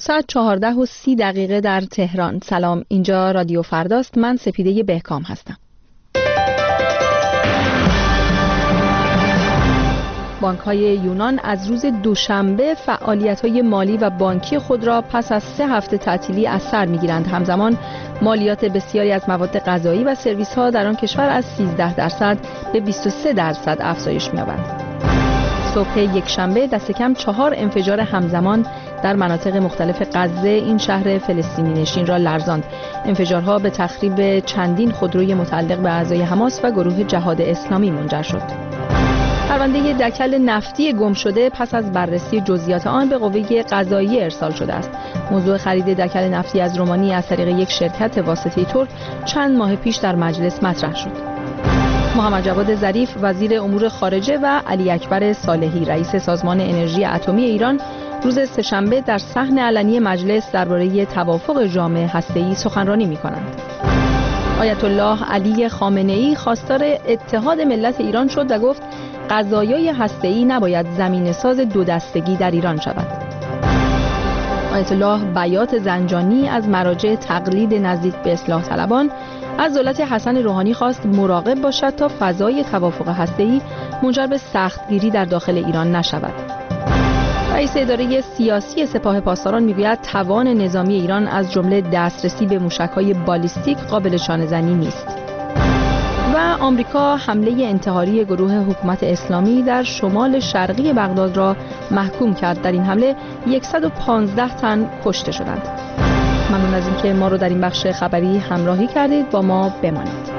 ساعت 14:30 در تهران. سلام، اینجا رادیو فرداست. من سپیده بهکام هستم. بانک‌های یونان از روز دوشنبه فعالیت‌های مالی و بانکی خود را پس از 3 هفته تعطیلی از سر می‌گیرند. همزمان مالیات بسیاری از مواد غذایی و سرویس‌ها در آن کشور از 13% به 23% افزایش می‌یابد. صبح یکشنبه دست کم 4 انفجار همزمان در مناطق مختلف غزه این شهر فلسطینی نشین را لرزاند. انفجارها به تخریب چندین خودروی متعلق به اعضای حماس و گروه جهاد اسلامی منجر شد. پرونده دکل نفتی گم شده پس از بررسی جزئیات آن به قوه قضاییه ارسال شده است. موضوع خرید دکل نفتی از رومانی از طریق یک شرکت واسطه‌ای ترک چند ماه پیش در مجلس مطرح شد. محمد جواد ظریف وزیر امور خارجه و علی اکبر صالحی رئیس سازمان انرژی اتمی ایران روز سه‌شنبه در صحن علنی مجلس درباره توافق جامع هسته‌ای سخنرانی می‌کنند. آیت الله علی خامنه‌ای خواستار اتحاد ملت ایران شد و گفت قضایای هسته‌ای نباید زمینه‌ساز دو دستگی در ایران شود. آیت الله بیات زنجانی از مراجع تقلید نزدیک به اصلاح طلبان از دولت حسن روحانی خواست مراقب باشد تا فضای توافق هسته‌ای منجر به سختگیری در داخل ایران نشود. رئیس اداره سیاسی سپاه پاسداران میگوید توان نظامی ایران از جمله دسترسی به موشک‌های بالیستیک قابل شانه‌زنی نیست. و آمریکا حمله انتحاری گروه حکومت اسلامی در شمال شرقی بغداد را محکوم کرد. در این حمله 115 تن کشته شدند. ممنون از اینکه ما رو در این بخش خبری همراهی کردید. با ما بمانید.